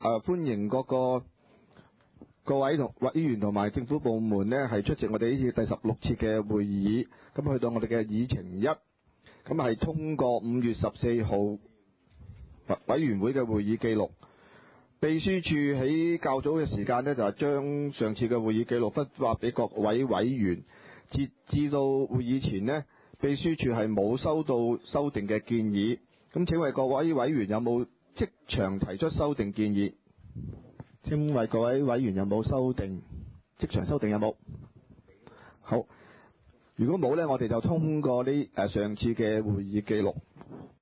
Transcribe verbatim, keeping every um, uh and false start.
誒歡迎各個各位同委員同埋政府部門呢係出席我哋呢次第十六次嘅會議。咁去到我哋嘅議程一，咁係通過五月十四號委員會嘅會議記錄。秘書處喺較早嘅時間呢，就係將上次嘅會議記錄分發俾各位委員。截至到會議前呢，秘書處係冇收到修訂嘅建議。咁請問各位委員有冇即場提出修訂建議？請問各位委員有冇修訂？即場修訂有冇？好，如果冇呢，我哋就通過呢誒上次嘅會議記錄。